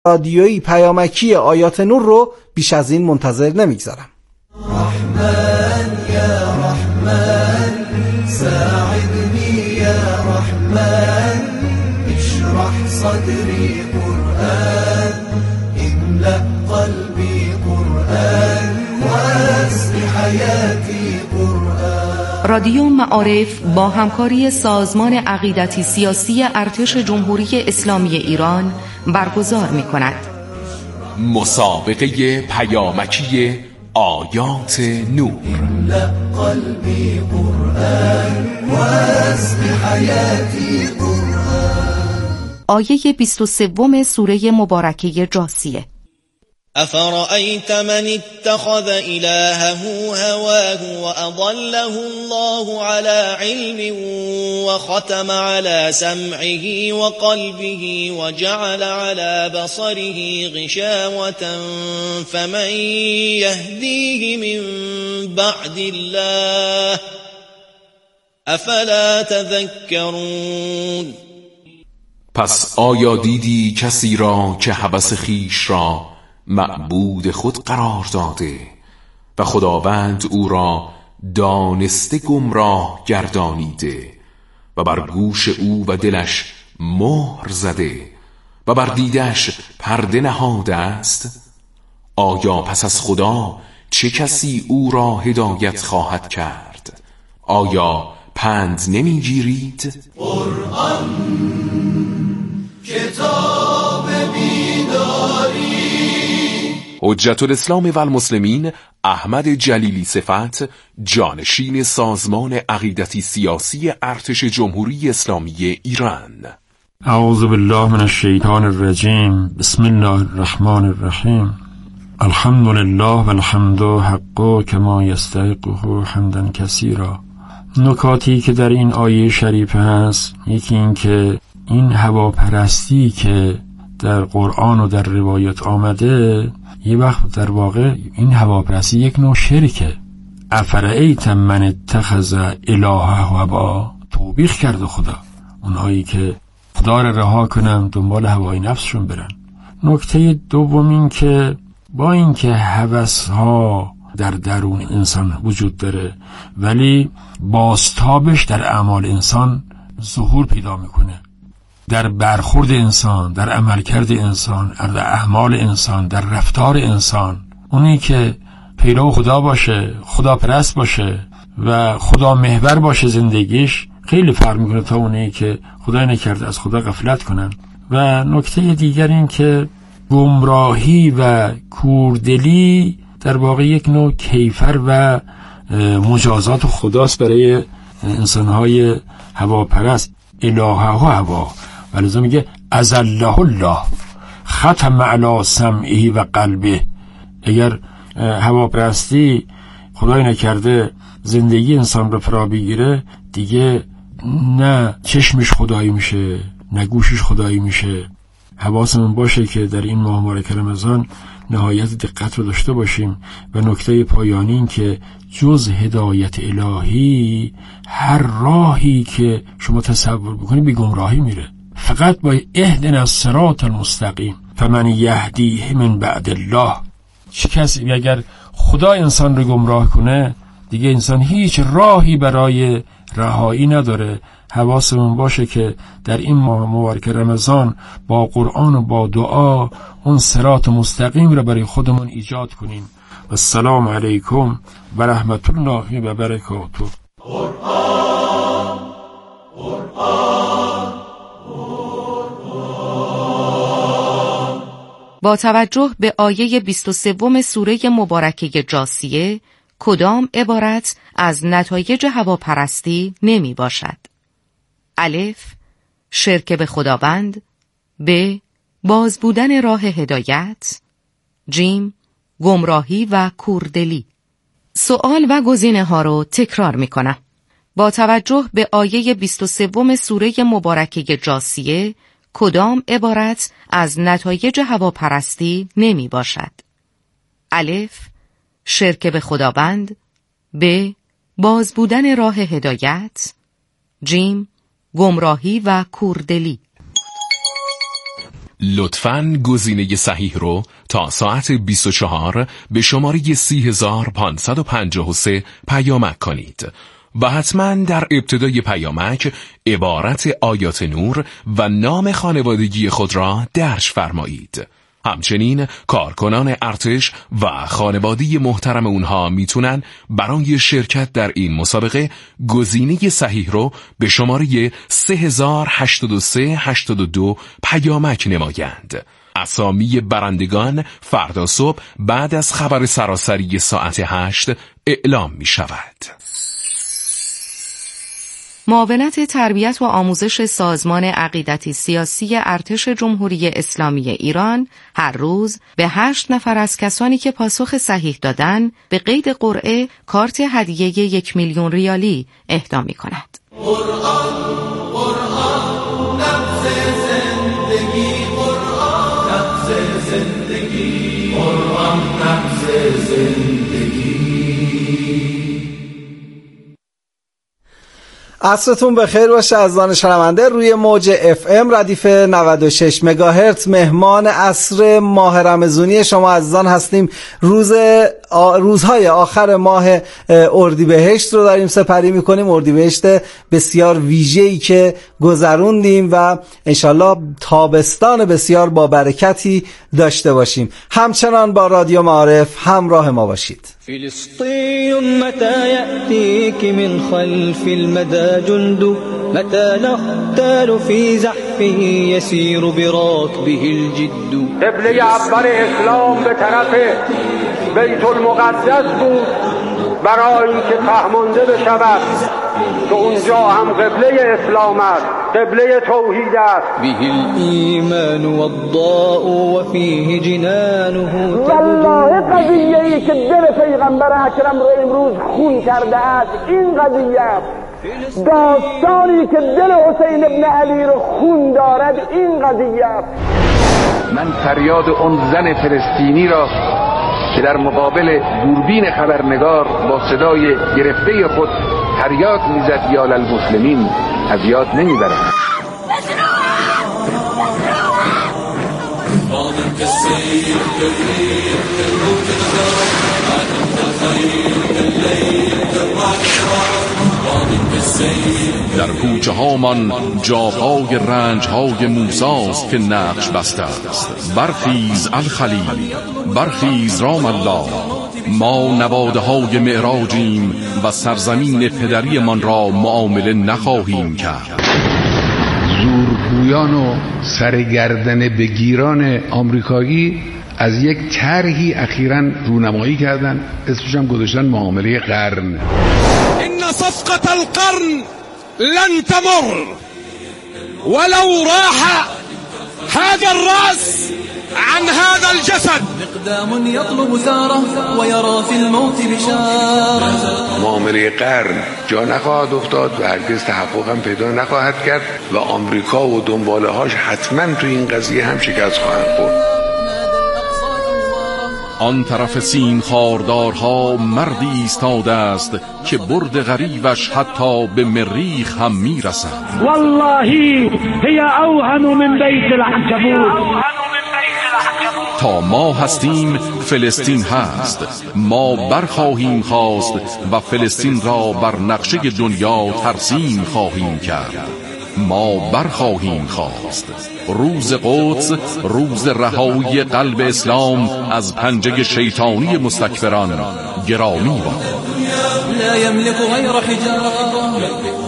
رادیویی پیامکی آیات نور رو بیش از این منتظر نمیگذارم. رحمن یا رحمن ساعدنی یا رحمن اشرح صدری قرآن املأ قلبی قرآن واسع حیاتی قرآن. رادیو معارف با همکاری سازمان عقیدتی سیاسی ارتش جمهوری اسلامی ایران برگزار می‌کند. مسابقه پیامکی آیات نور. قلبی قرآن واسع حیاتی قرآن. آیه 23 سوره مبارکه جاثیه. أفرأيت من اتخذ إلهه هواه وأضله الله على علم وختم على سمعه وقلبه وجعل على بصره غشاوة فمن يهديه من بعد الله أفلا تذكرون. پس آیا دیدی کسی را که هوس خویش را معبود خود قرار داده و خداوند او را دانسته گمراه گردانیده و بر گوش او و دلش مهر زده و بر دیدش پرده نهاده است؟ آیا پس از خدا چه کسی او را هدایت خواهد کرد؟ آیا پند نمیگیرید؟ قرآن کتاب بیداری. حجت الاسلام و المسلمین احمد جلیلی صفت، جانشین سازمان عقیدتی سیاسی ارتش جمهوری اسلامی ایران. اعوذ بالله من الشیطان الرجیم. بسم الله الرحمن الرحیم. الحمد لله والحمد حق کما یستحقه حمدا کثیرا. نکاتی که در این آیه شریف هست، یکی این که این هواپرستی که در قرآن و در روایت آمده، یه وقت در واقع این هواپرستی یک نوع شرکه. افرأیت من اتخذ الهه هوا، توبیخ کرده خدا اونهایی که خدا رو رها کنن دنبال هوای نفسشون برن. نکته دوم این که با اینکه هوس‌ها در درون انسان وجود داره، ولی بازتابش در اعمال انسان ظهور پیدا میکنه. در برخورد انسان، در عملکرد انسان، در اعمال انسان، در رفتار انسان. اونی که پیرو خدا باشه، خدا پرست باشه و خدا محور باشه زندگیش، خیلی فرق میکنه تا اونی که خدای نکرده از خدا غفلت کنن. و نکته دیگر این که گمراهی و کوردلی در واقع یک نوع کیفر و مجازات خداست برای انسانهای هواپرست. الهه هوا، ولذا میگه ازله الله ختم علی سمعه و قلبه. اگر هواپرستی خدای نکرده زندگی انسان رو فرا بگیره، دیگه نه چشمش خدایی میشه نه گوشش خدایی میشه. حواسمون باشه که در این ماه مبارک رمضان نهایت دقت رو داشته باشیم. و نکته پایانی این که جز هدایت الهی هر راهی که شما تصور بکنید به گمراهی میره. فقط با اهدنا الصراط المستقیم فمن یهدیه من بعد الله. چه کسی اگر خدا انسان رو گمراه کنه، دیگه انسان هیچ راهی برای رهایی نداره. حواسمون باشه که در این ماه مبارک رمضان با قرآن و با دعا اون صراط مستقیم رو برای خودمون ایجاد کنیم. السلام علیکم و رحمت الله و برکاته. قرآن قرآن قرآن. با توجه به آیه 23 سوره مبارکه جاثیه، کدام عبارت از نتایج هواپرستی نمی باشد؟ الف، شرک به خداوند. ب، باز بودن راه هدایت. جیم، گمراهی و کوردلی. سوال و گزینه ها رو تکرار می کنم. با توجه به آیه 23 سوره مبارکه جاثیه، کدام عبارت از نتایج هواپرستی نمی باشد؟ الف، شرک به خداوند. ب، باز بودن راه هدایت. جیم، گمراهی و کوردلی. لطفاً گزینه صحیح رو تا ساعت 24 به شماره 30553 پیامک کنید و حتماً در ابتدای پیامک عبارت آیات نور و نام خانوادگی خود را درج فرمایید. همچنین کارکنان ارتش و خانواده محترم اونها میتونن برای شرکت در این مسابقه گزینه صحیح رو به شماره 308382 پیامک نمایند. اسامی برندگان فردا صبح بعد از خبر سراسری ساعت 8 اعلام می شود. معاونت تربیت و آموزش سازمان عقیدتی سیاسی ارتش جمهوری اسلامی ایران هر روز به 8 نفر از کسانی که پاسخ صحیح دادن به قید قرعه کارت هدیه 1 میلیون ریالی اهدا می کند. قرآن نفس زندگی، قرآن نفس زندگی، قرآن نفس زندگی. عصرتون بخیر باشه عزیزان شنونده. روی موج FM ردیف 96 مگاهرتز مهمان عصر ماه رمضانی شما عزیزان هستیم. روزهای آخر ماه اردیبهشت رو داریم سپری میکنیم. اردیبهشت بسیار ویژه‌ای که گذروندیم و انشالله تابستان بسیار با برکتی داشته باشیم. همچنان با رادیو معارف همراه ما باشید. فلسطين متى يأتيك من خلف المدى جند متى نختال في زحفه يسير براكبه الجد. قبله اول اسلام به طرف بیت المقدس بود برای اینکه تهمانده بشود که اونجا هم قبله اسلام است، قبله توحید است. به الایمان والضاء وفيه جنانه. والله قضیه‌ای که دل پیغمبر اکرم رو امروز خون کرده است این قضیه است. داستانی که دل حسین ابن علی رو خون دارد این قضیه است. من فریاد اون زن فلسطینی را که در مقابل دوربین خبرنگار با صدای گرفته خود فریاد میزد یا للمسلمین از یاد نمیبرم. در کوچه هامان جاهای رنج های موساست که نقش بسته است. برخیز الخلیل، برخیز رام الله، ما نواده های معراجیم و سرزمین پدری من را معامله نخواهیم کرد. زورگویان و سرگردن بگیران آمریکایی از یک طرحی اخیراً رونمایی کردن، اسمش هم گذاشتن معامله قرن. ان صفقة القرن لن تمر ولو راح هذا الرأس عن هذا الجسد. مقدام يطلب ثاره ويرى في الموت بشارة. معامله قرن جا نخواهد افتاد و هرگز تحقق هم پیدا نخواهد کرد و آمریکا و دنباله هاش حتما تو این قضیه هم شکست خواهند خورد. آن طرف سین خاردارها مردی ایستاده است که برد غریبش حتی به مریخ هم میرسد. والله هي اوهن من بیت العنکبوت. تا ما هستیم فلسطین هست. ما برخواهیم خواست و فلسطین را بر نقشه دنیا ترسیم خواهیم کرد. ما برخواهیم خواست. روز قدس، روز رهایی قلب اسلام از پنجه شیطانی مستکبران گرامی باد. لا يملك غير حجارة.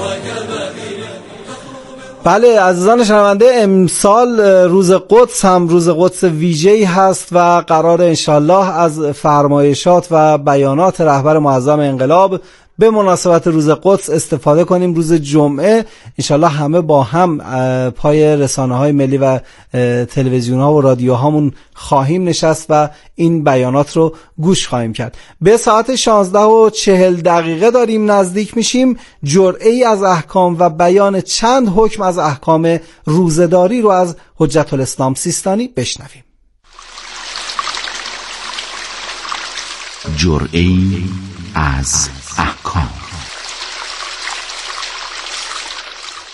بله عزیزان شنونده، امسال روز قدس هم روز قدس ویژه‌ای هست و قرار انشالله از فرمایشات و بیانات رهبر معظم انقلاب به مناسبت روز قدس استفاده کنیم. روز جمعه انشالله همه با هم پای رسانه‌های ملی و تلویزیون‌ها و رادیوهامون خواهیم نشست و این بیانات رو گوش خواهیم کرد. به ساعت 16:40 داریم نزدیک میشیم. جرعه‌ای از احکام و بیان چند حکم از احکام روزه‌داری رو از حجت الاسلام سیستانی بشنویم. جرعه‌ای از احکام.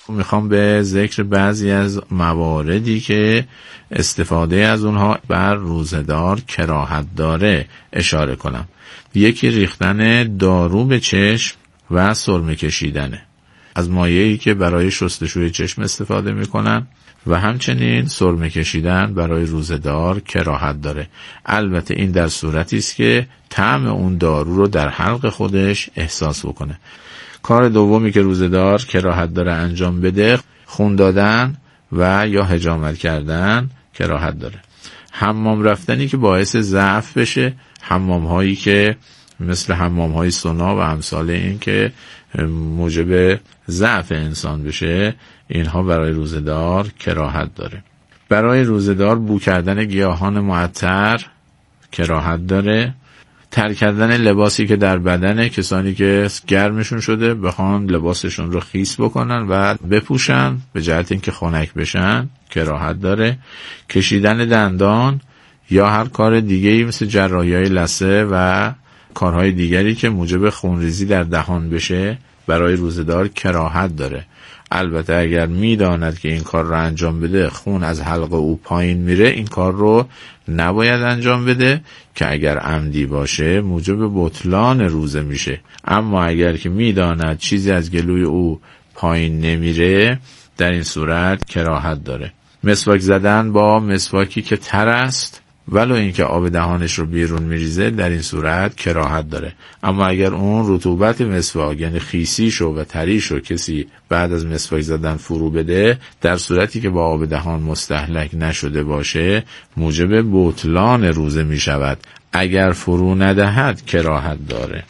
میخوام به ذکر بعضی از مواردی که استفاده از اونها بر روزه‌دار کراهت داره اشاره کنم. یکی ریختن دارو به چشم و سرمه کشیدنه، از مایعی که برای شستشوی چشم استفاده میکنن، و همچنین سرمه کشیدن برای روزه‌دار کراهت داره. البته این در صورتی است که طعم اون دارو رو در حلق خودش احساس بکنه. کار دومی که روزه‌دار کراهت داره انجام بده، خون دادن و یا حجامت کردن کراهت داره. حمام رفتنی که باعث ضعف بشه، حمام هایی که مثل حمام های سونا و امثال این که موجب ضعف انسان بشه، اینها برای روزه‌دار کراهت داره. برای روزه‌دار بو کردن گیاهان معطر کراهت داره. ترک کردن لباسی که در بدن کسانی که گرمشون شده بخوان لباسشون رو خیس بکنن و بپوشن به جهت اینکه خنک بشن کراهت داره. کشیدن دندان یا هر کار دیگه‌ای مثل جراحی‌های لثه و کارهای دیگری که موجب خونریزی در دهان بشه برای روزه‌دار کراهت داره. البته اگر میداند که این کار رو انجام بده خون از حلق او پایین میره، این کار رو نباید انجام بده که اگر عمدی باشه موجب بطلان روزه میشه. اما اگر که میداند چیزی از گلوی او پایین نمیره، در این صورت کراهت داره. مسواک زدن با مسواکی که تر است ولو اینکه آب دهانش رو بیرون میریزه، در این صورت کراهت داره. اما اگر اون رطوبت مسواک یعنی خیسیشو و تریشو کسی بعد از مسواک زدن فرو بده، در صورتی که با آب دهان مستهلک نشده باشه موجب بطلان روزه میشود. اگر فرو ندهد کراهت داره.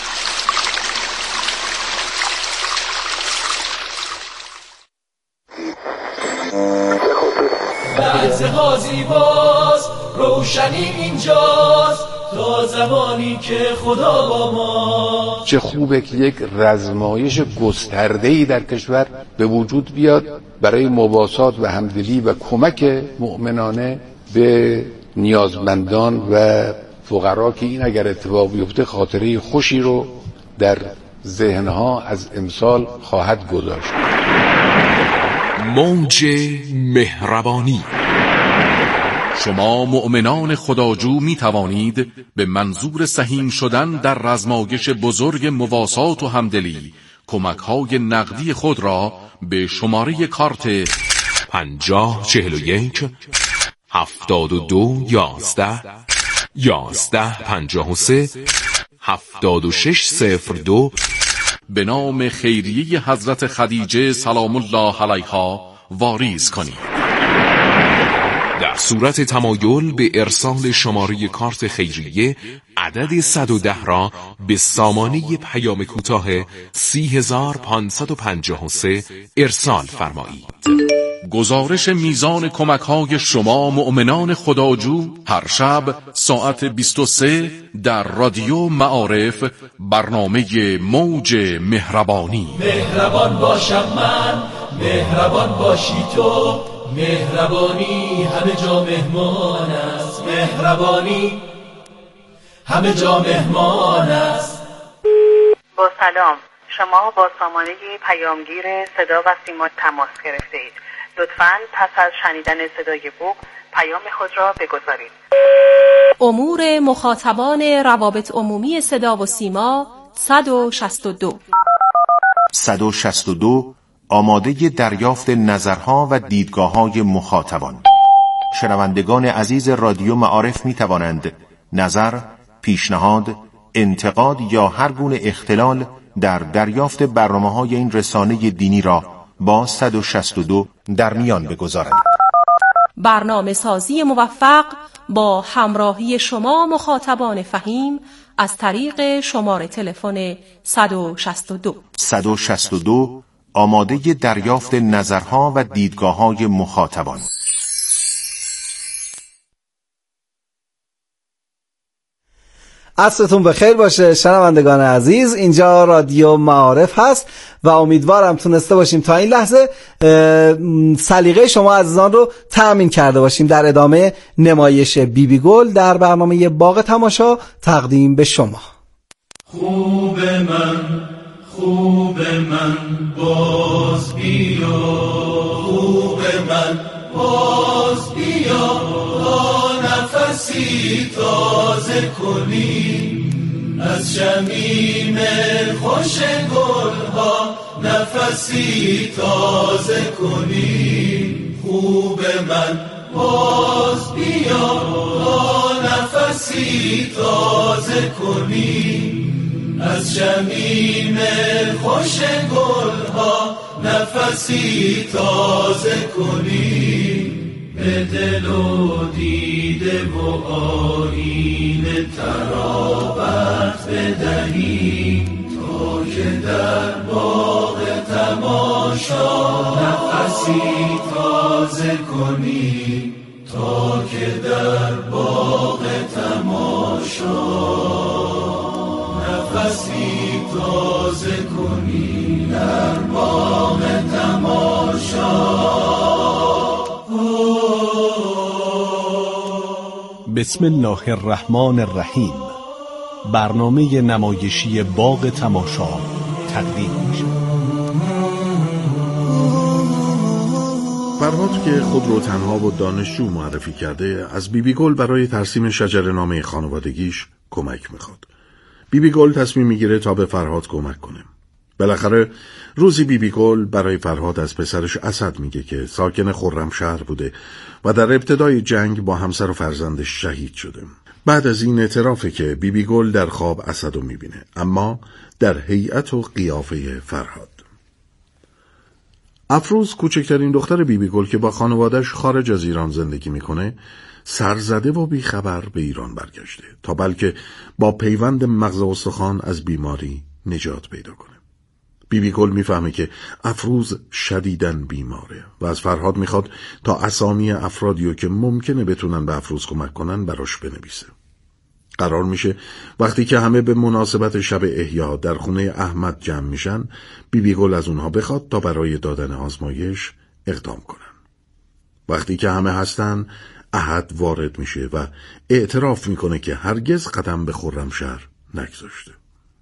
لحظه زیباست، روشنی اینجاست تا زمانی که خدا با ما. چه خوبه که یک رزمایش گسترده‌ای در کشور به وجود بیاد برای مواسات و همدلی و کمک مؤمنانه به نیازمندان و فقرا که این اگر اتفاق بیفته خاطره خوشی رو در ذهنها از امسال خواهد گذاشت. موج مهربانی. شما مؤمنان خداجو می توانید به منظور سهیم شدن در رزمایش بزرگ مواسات و همدلی کمک‌های نقدی خود را به شماره کارت 5041 72 11 11 53 7602 به نام خیریه حضرت خدیجه سلام الله علیها واریز کنید. در صورت تمایل به ارسال شماره کارت خیریه عدد 110 را به سامانه پیام کوتاه 30553 ارسال فرمایید. گزارش میزان کمک‌های شما مؤمنان خداجو هر شب ساعت 23 در رادیو معارف، برنامه موج مهربانی. مهربان باشم من، مهربان باشی تو، مهربانی همه جا مهمان است. مهربانی همه جا مهمان است. با سلام، شما با سامانه پیامگیر صدا و سیما تماس گرفته اید. لطفاً پس از شنیدن صدای بوق پیام خود را بگذارید. امور مخاطبان روابط عمومی صدا و سیما 162 آماده دریافت نظرها و دیدگاه‌های مخاطبان. شنوندگان عزیز رادیو معارف می توانند نظر، پیشنهاد، انتقاد یا هر گونه اختلال در دریافت برنامه‌های این رسانه دینی را با 162 در میان بگذارند. برنامه سازی موفق با همراهی شما مخاطبان فهیم از طریق شماره تلفن 162 آماده دریافت نظرها و دیدگاه‌های مخاطبان. عصرتون بخیر باشه شنوندگان عزیز. اینجا رادیو معارف هست و امیدوارم تونسته باشیم تا این لحظه سلیقه شما عزیزان رو تأمین کرده باشیم. در ادامه نمایش بیبی گل در برنامه باغ تماشا تقدیم به شما. خوب من، خوب من باز بیا، خوب من باز بیا، تا نفسی تازه کنی از شمیم خوش گلها، نفسی تازه کنی. خوب من باز بیا، تا نفسی تازه کنی از شمیم خوش گلها، نفسی تازه کنی. به دل و دیده و آیینه ترابت بدهی، تا که در باغ تماشا نفسی تازه کنی، تا که در باغ تماشا نفسی تازه کنی، در باغ تماشا. بسم الله الرحمن الرحیم. برنامه نمایشی باغ تماشا تقدیم میشه. فرهاد که خود رو تنها و دانشجو معرفی کرده، از بیبی گل برای ترسیم شجره‌نامه خانوادگیش کمک میخواد. بیبی گل تصمیم میگیره تا به فرهاد کمک کنه. بالاخره روزی بیبی گل برای فرهاد از پسرش اسد میگه که ساکن خرمشهر بوده و در ابتدای جنگ با همسر و فرزندش شهید شده. بعد از این اعترافه که بیبی گل در خواب اسد رو میبینه، اما در هیئت و قیافه فرهاد. افروز کوچکترین دختر بیبی گل که با خانوادش خارج از ایران زندگی میکنه، سرزده و بیخبر به ایران برگشته تا بلکه با پیوند مغز استخوان از بیماری نجات پیدا کنه. بیبی گل میفهمه که افروز شدیداً بیماره و از فرهاد میخواد تا اسامی افرادیو که ممکنه بتونن به افروز کمک کنن براش بنویسه. قرار میشه وقتی که همه به مناسبت شب احیا در خونه احمد جمع میشن، بیبی گل از اونها بخواد تا برای دادن آزمایش اقدام کنن. وقتی که همه هستن، احد وارد میشه و اعتراف میکنه که هرگز قدم به خرمشهر نگذاشته.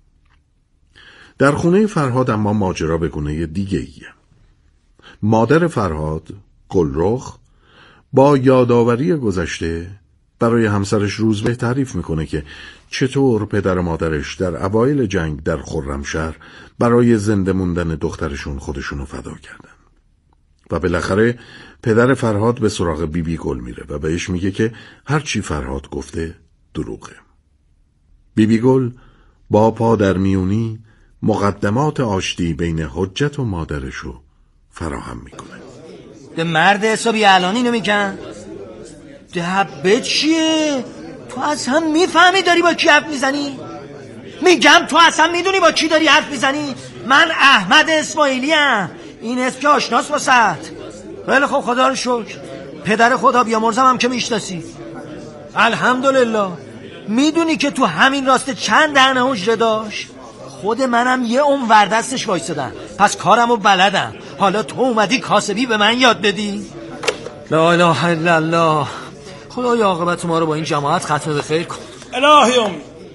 در خونه فرهاد اما ماجرا به گونه دیگه ایه. مادر فرهاد، گلرخ، با یادآوری گذشته برای همسرش روزبه تعریف میکنه که چطور پدر و مادرش در اوایل جنگ در خرمشهر برای زنده موندن دخترشون خودشونو فدا کردن. و بالاخره پدر فرهاد به سراغ بیبی گل میره و بهش میگه که هرچی فرهاد گفته دروغه. بیبی گل با پا در میونی مقدمات آشتی بین حجت و مادرشو فراهم میکنه. ده مرد حسابی علانی نمیکن؟ ده چیه؟ تو اصلا میفهمی داری با کی حرف میزنی؟ میگم تو اصلا میدونی با کی داری حرف میزنی؟ من احمد اسماعیلی ام. این اسم که آشناس واسط. خیلی خب، خدا رو شکر. پدر خدا بیامرزم هم که میشناسی. الحمدلله. میدونی که تو همین راسته چند دهنه حجره داشت؟ خود منم یه عمر دستش وایسادم، پس کارمو بلدم. حالا تو اومدی کاسبی به من یاد بدی؟ لا اله الا الله. خدای عاقبت ما رو با این جماعت ختم به خیر کن. الهیوم.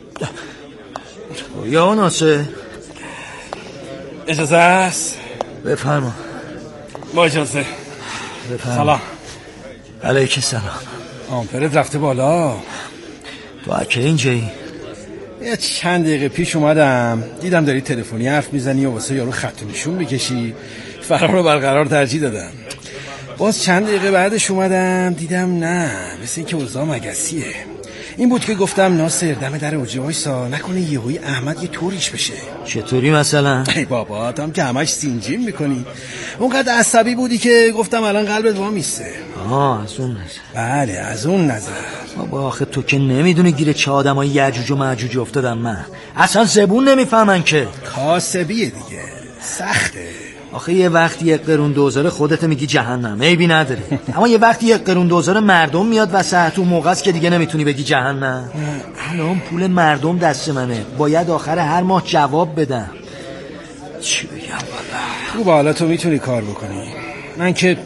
یا ناصر، اجازه است؟ بفرما. با اجازه. بفرما. سلام. علیک السلام. آمپرت رفته بالا. تو اکه اینجایی؟ یه چند دقیقه پیش اومدم دیدم داری تلفنی حرف میزنی و واسه یارو خط و نشون بکشی. فرار رو برقرار ترجیح دادم. باز چند دقیقه بعدش اومدم دیدم نه، مثل این که اوضاع مگسیه. این بود که گفتم ناصر دم در اوجه وایسا، نکنه یهویی احمد یه طوریش بشه. چطوری مثلا؟ ای بابا، تو هم که همش سینجیم میکنی. اونقدر عصبی بودی که گفتم الان قلبت وامیسته. از اون نظر. بله، از اون نظر. بابا آخه تو که نمیدونی گیر چه آدمای یعجوج و معجوج افتادم من. اصلا زبون نمیفهمن که. کاسبیه دیگه، سخته. آخه یه وقتی یک قرون دوزار خودت میگی جهنم، عیبی نداره. اما یه وقتی یک قرون دوزار مردم میاد وسط، اون موقع است که دیگه نمیتونی بگی جهنم. الان پول مردم دست منه، باید آخر هر ماه جواب بدم. چی بگم والا؟ تو بالا تو میتونی کار بکنی، من که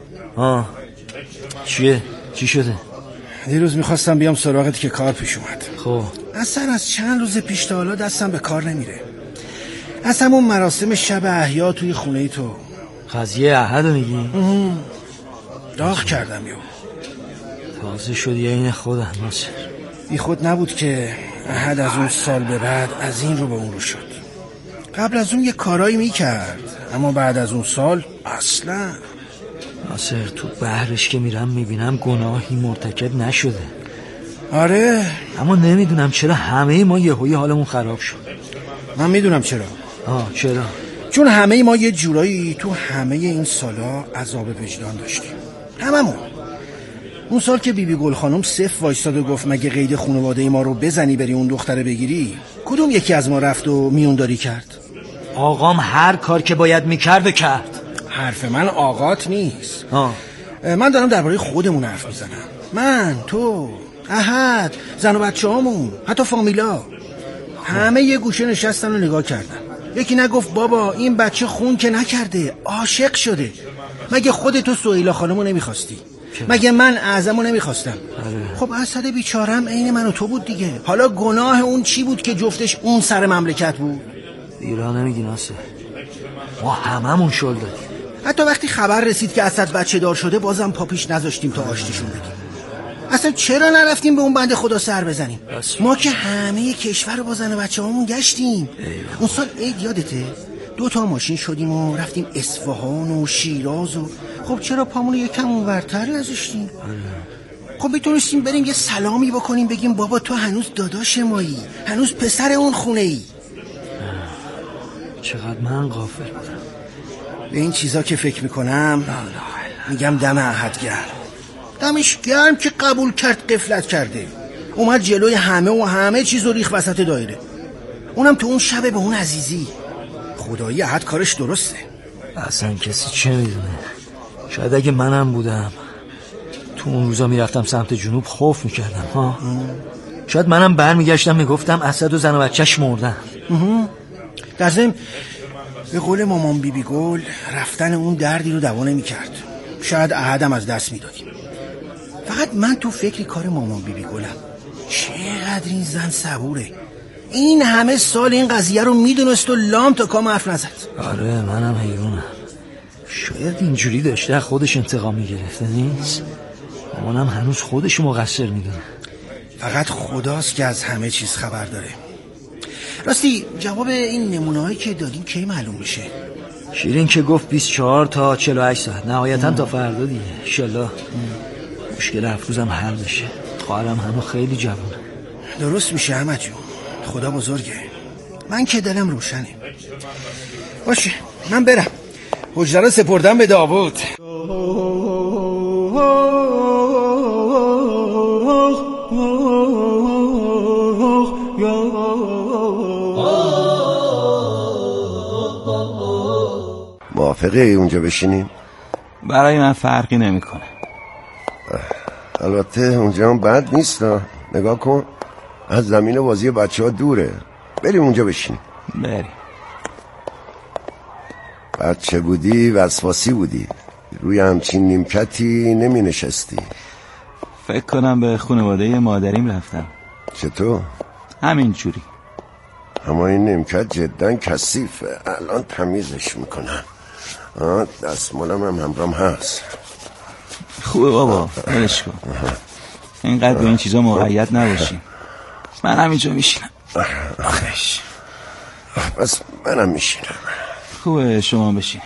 چیه؟ چی شده؟ دیروز میخواستم بیام سراغت که کار پیش اومد. خب اصلا از چند روز پیش تا حالا دستم به کار نمیره. از همون مراسم شب احیا توی خونه تو. قضیه احد رو میگی؟ داغ کردم یو. تازه شدی این خودم ناصر. بی خود نبود که احد از اون سال به بعد از این رو به اون رو شد. قبل از اون یه کارایی میکرد، اما بعد از اون سال اصلا. ناصر تو بحرش که میرم میبینم گناهی مرتکب نشده. آره، اما نمیدونم چرا همه ما یهویی حالمون خراب شد. من میدونم چرا. چرا؟ چون همه ما یه جورایی تو همه این سالا عذاب وجدان داشتیم، هممون. اون سال که بیبی گل خانم صف وایستاد و گفت مگه قید خانواده ما رو بزنی بری اون دختره بگیری، کدوم یکی از ما رفت و میونداری کرد؟ آقام هر کار که باید میکرد کرد. حرف من آقات نیست. من دارم درباره خودمون حرف میزنم. من، تو، احد، زن و بچه هامون، حتی فامیلا. همه یه گوشه نشستن و نگاه کردن. یکی نگفت بابا این بچه خون که نکرده، عاشق شده. مگه خودتو سهیلا خانمو نمیخواستی؟ مگه من اعظمو نمیخواستم؟ خب اسد بیچارم عین من و تو بود دیگه. حالا گناه اون چی بود که جفتش اون سر مملکت بود؟ ایران نمیگی ناصر، ما هممون شل دادیم. حتی وقتی خبر رسید که اسد بچه دار شده بازم پاپیش نذاشتیم تا آشتیشون بدیم. اصلا چرا نرفتیم به اون بنده خدا سر بزنیم؟ ما که همه کشور رو با زن و بچه هامون گشتیم. اون سال عید یادته؟ 2 ماشین شدیم و رفتیم اصفهان و شیراز و خب چرا پامون یکم اونورتر نذاشتیم؟ خب میتونستیم بریم یه سلامی بکنیم بگیم بابا تو هنوز داداش مایی، هنوز پسر اون خونه ای. چقدر من غافل بودم. به این چیزا که فکر میکنم میگم دم احد گرم. دمش گرم که قبول کرد غفلت کرده، اومد جلوی همه چیزو ریخ وسط دایره. اونم تو اون شب به اون عزیزی. خدایی احد کارش درسته. اصلا کسی چه میدونه؟ شاید اگه منم بودم تو اون روزا میرفتم سمت جنوب خوف میکردم. شاید منم برمیگشتم میگفتم اسد و زن و بچهش مردن. در ضمن به قول مامان بیبی گل رفتن اون دردی رو دوا نمیکرد. شاید احدم از دست میدادیم. فقط من تو فکر کار مامان بیبی گلم. چقدر این زن صبوره. این همه سال این قضیه رو میدونست و لام تا کام حرف نزد. آره منم حیرونم. شاید اینجوری داشته خودش انتقام میگرفته نیست. مامانم هنوز خودش مقصر میدونه. فقط خداست که از همه چیز خبر داره. راستی جواب این نمونه‌هایی که دادیم کی معلوم میشه؟ شیرین که گفت 24 تا 48 ساعت، نهایتاً تا فردا دیگه. انشالله مشکل افروزم حل بشه. خواهرم هنوز خیلی جوونه. درست میشه احمد جون، خدا بزرگه. من که دلم روشنه. باشه من برم، حجره رو سپردم به داوود. موافقه اونجا بشینیم؟ برای من فرقی نمیکنه. البته اونجا هم بد نیست. نگاه کن از زمین بازی بچه ها دوره. بریم اونجا بشینیم. بریم. بچه بودی وسواسی بودی، روی همچین نیمکتی نمی نشستی. فکر کنم به خانواده مادریم رفتم. چطور؟ همین جوری. اما این نیمکت جدا کثیفه. الان تمیزش میکنم. دستمالم هم همرام هست. خوبه بابا ولش کن. اینقدر به این چیزا مقید نباشیم. من همینجا میشینم. آخش بس منم میشینم. خوبه شما بشین.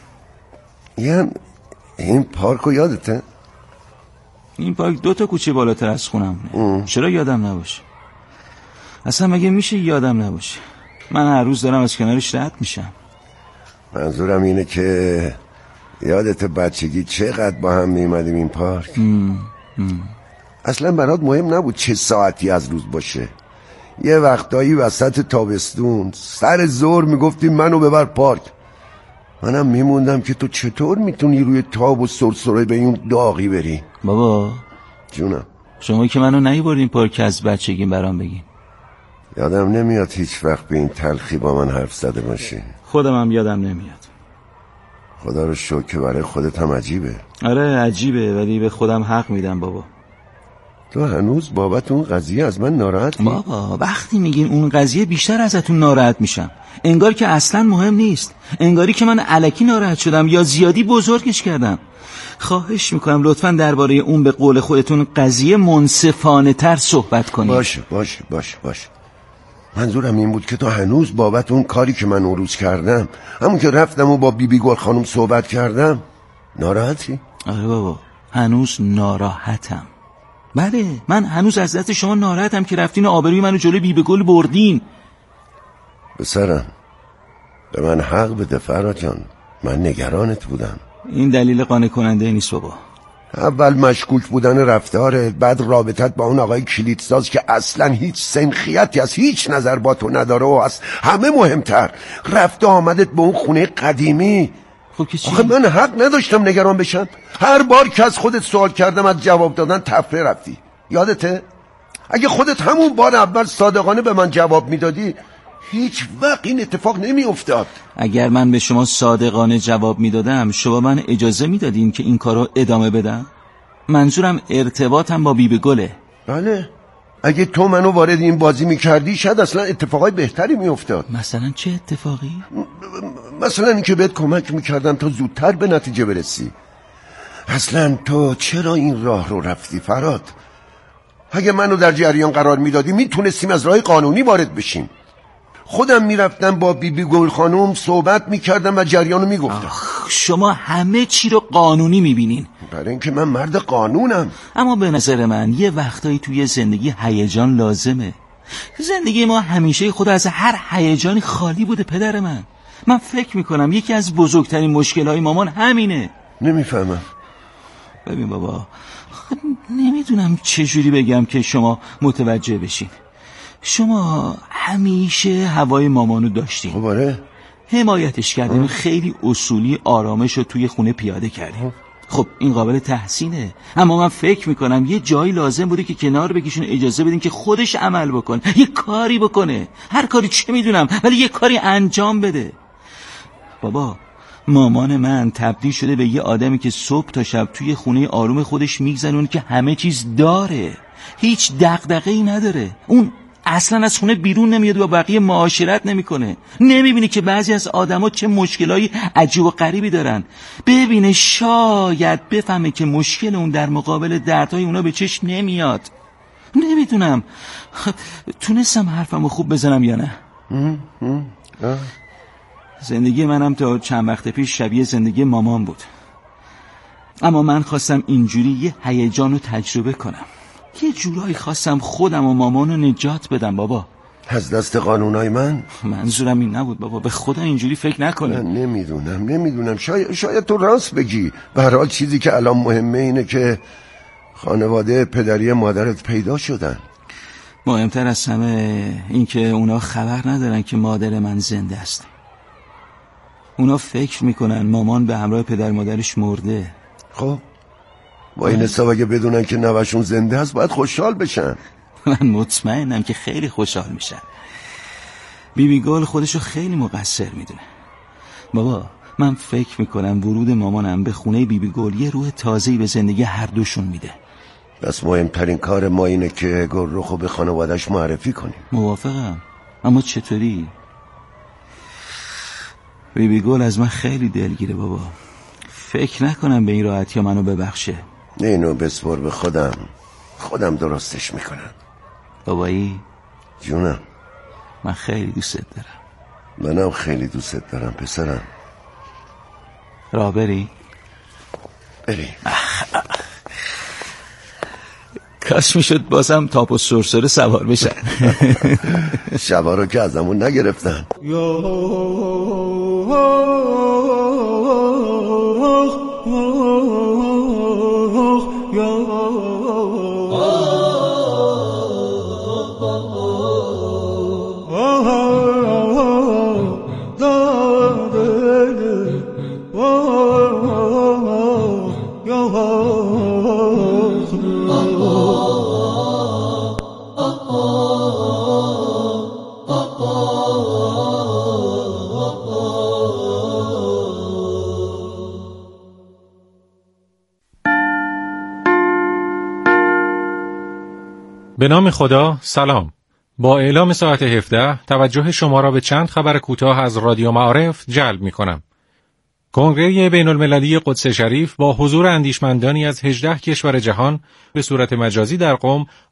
این پارکو یادته؟ این پارک 2 کوچه بالاتر از خونمونه. چرا یادم نباشه؟ اصلا مگه میشه یادم نباشه؟ من هر روز دارم از کنارش رد میشم. منظورم اینه که یادت بچگی چقدر با هم میمدیم این پارک؟ اصلا برات مهم نبود چه ساعتی از روز باشه. یه وقتایی وسط تابستون سر ظهر میگفتیم منو ببر پارک. منم میموندم که تو چطور میتونی روی تاب و سرسره به این داغی بری. بابا جونم، شما که منو نیبردین پارک از بچگیم برام بگین. یادم نمیاد هیچ وقت به این تلخی با من حرف زده باشی. خودم هم یادم نمیاد. خدا رو شکر که برای خودت هم عجیبه. آره عجیبه، ولی به خودم حق میدم بابا. تو هنوز بابت اون قضیه از من ناراحتی؟ بابا وقتی میگین اون قضیه بیشتر ازتون ناراحت میشم. انگار که اصلا مهم نیست. انگاری که من الکی ناراحت شدم یا زیادی بزرگش کردم. خواهش میکنم لطفاً درباره اون به قول خودتون قضیه منصفانه تر صحبت کنید. باشه. منظورم این بود که تو هنوز بابت اون کاری که من اون روز کردم، همون که رفتم و با بیبی گل خانم صحبت کردم، ناراحتی؟ آره بابا، هنوز ناراحتم. بله، من هنوز از دست شما ناراحتم که رفتین و آبروی منو جلوی بیبی گل بردین. بسرم به من حق بده فرهاد جان، من نگرانت بودم. این دلیل قانع کننده نیست بابا. اول مشکوک بودن رفتارت، بعد رابطت با اون آقای کلیدساز که اصلا هیچ سنخیتی از هیچ نظر با تو نداره، و از همه مهمتر رفت آمدت به اون خونه قدیمی. خب که چی؟ آخه من حق نداشتم نگران بشم. هر بار که از خودت سوال کردم از جواب دادن تفره رفتی. یادته؟ اگه خودت همون بار اول صادقانه به من جواب میدادی هیچ وقت این اتفاق نمی افتاد. اگر من به شما صادقانه جواب میدادم شما من اجازه میدادین که این کارو ادامه بدم؟ منظورم ارتباطم با بیبی گله. بله، اگه تو منو وارد این بازی میکردی شاید اصلا اتفاقای بهتری میافتاد. مثلا چه اتفاقی؟ مثلا اینکه بهت کمک میکردم تا زودتر به نتیجه برسی. اصلا تو چرا این راه رو رفتی فرهاد؟ اگه منو در جریان قرار میدادی میتونستیم از راه قانونی وارد بشیم. خودم میرفتم با بیبی گل خانم صحبت میکردم و جریانو میگفتم. شما همه چی رو قانونی میبینین. برای اینکه من مرد قانونم. اما به نظر من یه وقتایی توی زندگی هیجان لازمه. زندگی ما همیشه خود از هر هیجانی خالی بوده پدر من فکر میکنم یکی از بزرگترین مشکلهای مامان همینه. نمیفهمم. ببین بابا، نمیدونم چجوری بگم که شما متوجه بشین. شما همیشه هوای مامانو داشتین. خب آره، حمایتش کردین، خیلی اصولی آرامش رو توی خونه پیاده کردین. خب این قابل تحسینه، اما من فکر میکنم یه جایی لازم بوده که کنار بکشین، اجازه بدین که خودش عمل بکنه، یه کاری بکنه. هر کاری چه میدونم، ولی یه کاری انجام بده. بابا، مامان من تبدیل شده به یه آدمی که صبح تا شب توی خونه آروم خودش میگذرونه که همه چیز داره، هیچ دغدغه‌ای نداره. اون اصلا از خونه بیرون نمیاد و با بقیه معاشرت نمیکنه. نمیبینی که بعضی از آدما چه مشکلایی عجیب و غریبی دارن؟ ببینه شاید بفهمه که مشکل اون در مقابل دردهای اونا به چشم نمیاد. نمیدونم تونستم حرفمو خوب بزنم یا نه. زندگی منم تا چند وقت پیش شبیه زندگی مامان بود، اما من خواستم اینجوری یه هیجان رو تجربه کنم. یه جورایی خواستم خودم و مامانو نجات بدم. بابا، از دست قانونای من؟ منظورم این نبود بابا، به خدا اینجوری فکر نکنه. نمیدونم شاید تو راست بگی. به هر حال چیزی که الان مهمه اینه که خانواده پدری مادرت پیدا شدن. مهمتر از همه این که اونا خبر ندارن که مادر من زنده است. اونا فکر میکنن مامان به همراه پدر مادرش مرده. خب با این حساب اگه بدونن که نوشون زنده است باید خوشحال بشن. من مطمئنم که خیلی خوشحال میشن. بیبی گل خودشو خیلی مقصر میدونه. بابا، من فکر میکنم ورود مامانم به خونه بیبی گل یه روح تازه‌ای به زندگی هر دوشون میده. بس مهمترین کار ما اینه که گلرخو به خانواده‌اش معرفی کنیم. موافقم، اما چطوری؟ بیبی گل از من خیلی دلگیره بابا. فکر نکنم به این راحتی منو ببخشه. اینو بسپر به خودم درستش میکنم. بابایی جونم، من خیلی دوست دارم. منم خیلی دوست دارم پسرم. راه بریم. کاش میشد بازم تاپ و سرسره سوار بشن. شبا رو که ازمون نگرفتن. به نام خدا، سلام. با اعلام ساعت 17 توجه شما را به چند خبر کوتاه از رادیو معارف جلب می کنم. کنگره بین المللی قدس شریف با حضور اندیشمندانی از 18 کشور جهان به صورت مجازی در قم